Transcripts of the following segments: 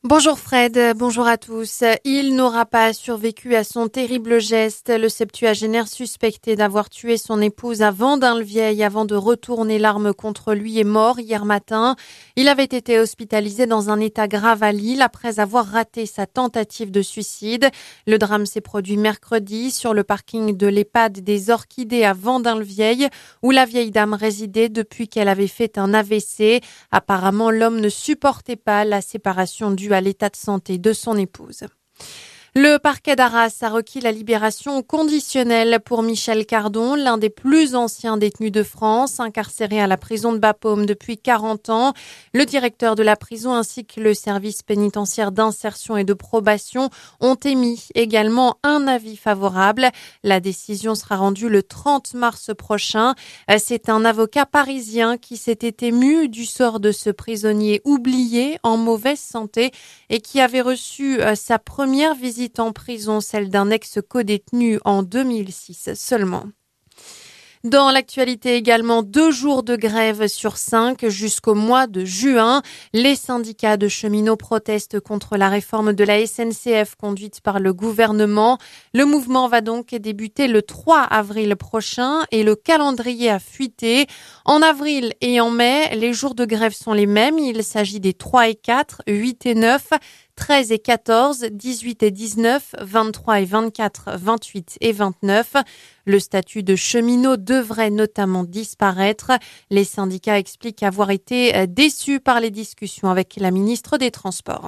Bonjour Fred, bonjour à tous. Il n'aura pas survécu à son terrible geste. Le septuagénaire suspecté d'avoir tué son épouse à Vendin-le-Vieil avant de retourner l'arme contre lui est mort hier matin. Il avait été hospitalisé dans un état grave à Lille après avoir raté sa tentative de suicide. Le drame s'est produit mercredi sur le parking de l'EHPAD des Orchidées à Vendin-le-Vieil où la vieille dame résidait depuis qu'elle avait fait un AVC. Apparemment, l'homme ne supportait pas la séparation due à l'état de santé de son épouse. Le parquet d'Arras a requis la libération conditionnelle pour Michel Cardon, l'un des plus anciens détenus de France, incarcéré à la prison de Bapaume depuis 40 ans. Le directeur de la prison ainsi que le service pénitentiaire d'insertion et de probation ont émis également un avis favorable. La décision sera rendue le 30 mars prochain. C'est un avocat parisien qui s'était ému du sort de ce prisonnier oublié en mauvaise santé et qui avait reçu sa première visite en prison, celle d'un ex-codétenu en 2006 seulement. Dans l'actualité également, 2 jours de grève sur 5 jusqu'au mois de juin. Les syndicats de cheminots protestent contre la réforme de la SNCF conduite par le gouvernement. Le mouvement va donc débuter le 3 avril prochain et le calendrier a fuité. En avril et en mai, les jours de grève sont les mêmes. Il s'agit des 3 et 4, 8 et 9, 13 et 14, 18 et 19, 23 et 24, 28 et 29. Le statut de cheminot devrait notamment disparaître. Les syndicats expliquent avoir été déçus par les discussions avec la ministre des Transports.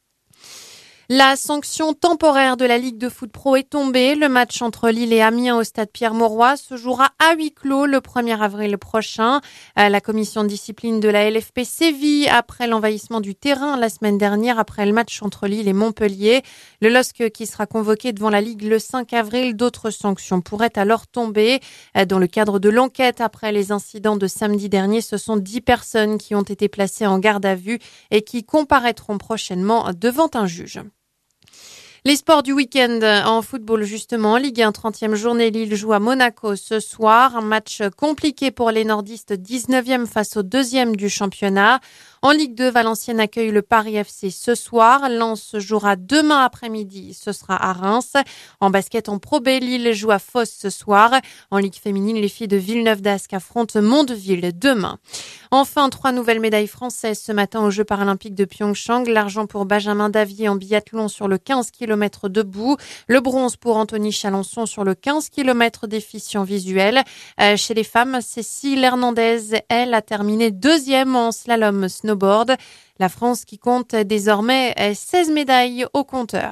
La sanction temporaire de la Ligue de foot pro est tombée. Le match entre Lille et Amiens au stade Pierre-Mauroy se jouera à huis clos le 1er avril prochain. La commission de discipline de la LFP sévit après l'envahissement du terrain la semaine dernière après le match entre Lille et Montpellier. Le LOSC qui sera convoqué devant la Ligue le 5 avril, d'autres sanctions pourraient alors tomber. Dans le cadre de l'enquête après les incidents de samedi dernier, ce sont 10 personnes qui ont été placées en garde à vue et qui comparaîtront prochainement devant un juge. Les sports du week-end en football justement. Ligue 1, 30e journée, Lille joue à Monaco ce soir. Un match compliqué pour les nordistes, 19e face au 2e du championnat. En Ligue 2, Valenciennes accueille le Paris FC ce soir. Lens jouera demain après-midi, ce sera à Reims. En basket en Pro B, Lille joue à Fos ce soir. En Ligue féminine, les filles de Villeneuve d'Ascq affrontent Mondeville demain. Enfin, 3 nouvelles médailles françaises ce matin aux Jeux paralympiques de Pyeongchang. L'argent pour Benjamin Davier en biathlon sur le 15 km debout. Le bronze pour Anthony Chalençon sur le 15 km déficient visuel. Chez les femmes, Cécile Hernandez, elle, a terminé 2e en slalom snowboard. La France qui compte désormais 16 médailles au compteur.